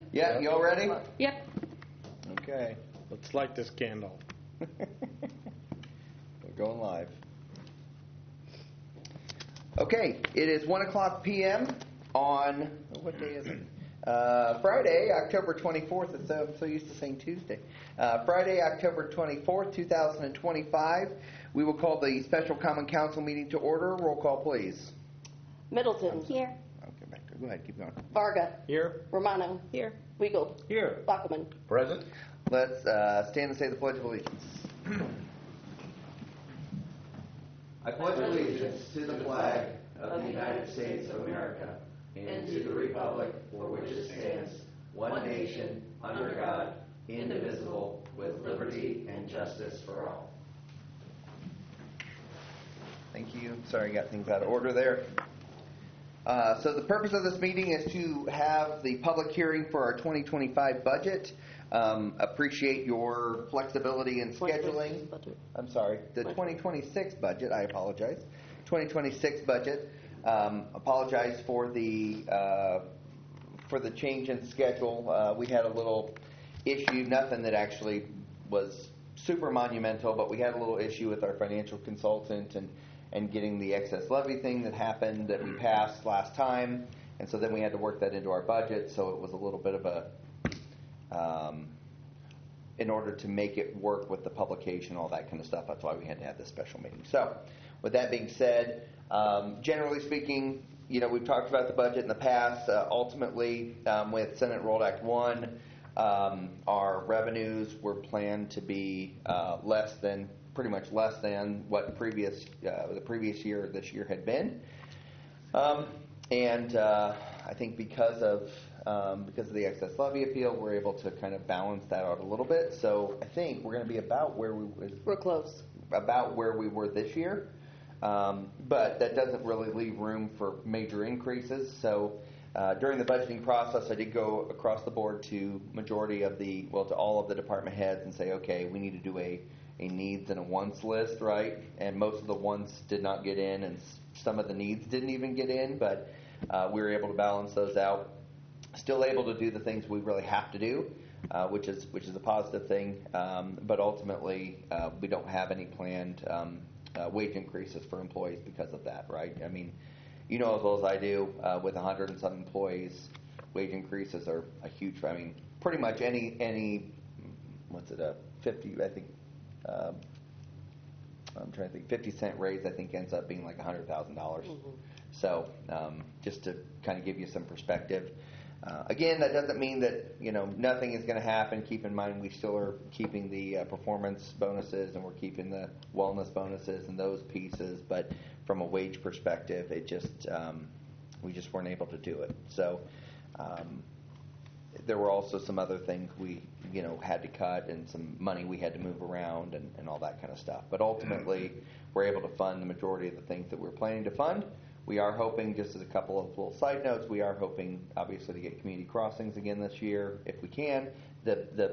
Yeah, Yep. you all ready? Yep. Okay. Let's light this candle. We're going live. Okay, it is 1 o'clock p.m. on, what day is it? Friday, October 24th. I'm so used to saying Tuesday. Friday, October 24th, 2025. We will call the special common council meeting to order. Roll call, please. Middleton. Here. Okay, back there. Go ahead, keep going. Varga. Here. Romano. Here. Weigel. Here. Bachman. Present. Let's stand and say the Pledge of Allegiance. I pledge allegiance to the flag of the United States of America and to the republic for which it stands, one nation, under God, indivisible, with liberty and justice for all. Thank you. Sorry, I got things out of order there. So the purpose of this meeting is to have the public hearing for our 2025 budget. Appreciate your flexibility in scheduling. I'm sorry, the 2026 budget. I apologize. 2026 budget. Apologize for the change in schedule. We had a little issue. Nothing that actually was super monumental, but we had a little issue with our financial consultant and getting the excess levy thing that happened that we passed last time, and so then we had to work that into our budget. So it was a little bit of a in order to make it work with the publication, all that kind of stuff. That's why we had to have this special meeting. So with that being said, generally speaking, we've talked about the budget in the past. Ultimately, with Senate Enrolled Act 1, our revenues were planned to be pretty much less than what the previous year or this year had been. And I think because of the excess levy appeal, we're able to kind of balance that out a little bit. So I think we're going to be about where we're close. About where we were this year. But that doesn't really leave room for major increases. So during the budgeting process, I did go across the board to to all of the department heads and say, okay, we need to do a needs and a wants list, right? And most of the wants did not get in, and some of the needs didn't even get in, but we were able to balance those out. Still able to do the things we really have to do, which is a positive thing. But ultimately, we don't have any planned wage increases for employees because of that, right? I mean, as well as I do, with 100 and some employees, wage increases are a huge. I mean, pretty much any 50, I think. I'm trying to think. 50-cent raise, I think, ends up being like $100,000. Mm-hmm. So, just to kind of give you some perspective. Again, that doesn't mean that nothing is going to happen. Keep in mind, we still are keeping the performance bonuses, and we're keeping the wellness bonuses and those pieces. But from a wage perspective, it just we just weren't able to do it. So. There were also some other things we, had to cut, and some money we had to move around, and all that kind of stuff. But ultimately, we're able to fund the majority of the things that we're planning to fund. We are hoping, just as a couple of little side notes, we are hoping, obviously, to get community crossings again this year if we can. The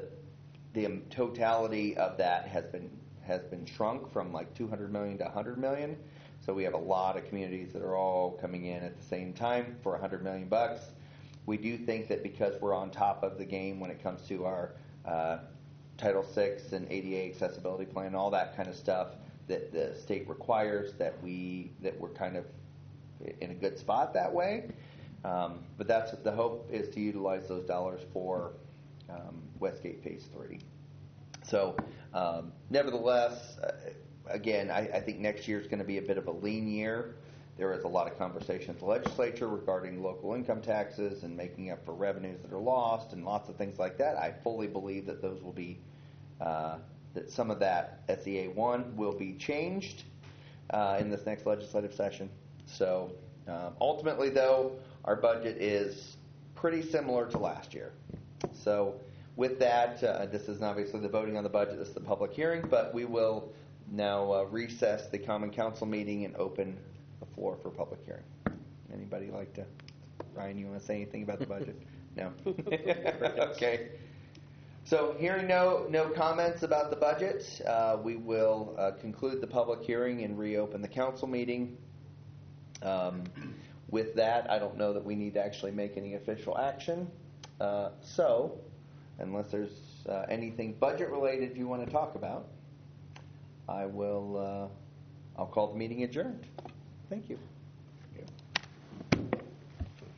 totality of that has been shrunk from like $200 million to $100 million. So we have a lot of communities that are all coming in at the same time for $100 million. We do think that because we're on top of the game when it comes to our Title VI and ADA accessibility plan, all that kind of stuff that the state requires, that we're kind of in a good spot that way. But that's the hope, is to utilize those dollars for Westgate Phase 3. So, nevertheless, again, I think next year is going to be a bit of a lean year. There is a lot of conversation at the legislature regarding local income taxes and making up for revenues that are lost, and lots of things like that. I fully believe that those will be, that some of that SEA 1 will be changed in this next legislative session. So ultimately, though, our budget is pretty similar to last year. So with that, this isn't obviously the voting on the budget, this is the public hearing, but we will now recess the Common Council meeting and open the floor for public hearing. Anybody like to? Ryan, you want to say anything about the budget? No? Okay. So hearing no comments about the budget, we will conclude the public hearing and reopen the council meeting. With that, I don't know that we need to actually make any official action. So, unless there's anything budget related you want to talk about, I'll call the meeting adjourned. Thank you.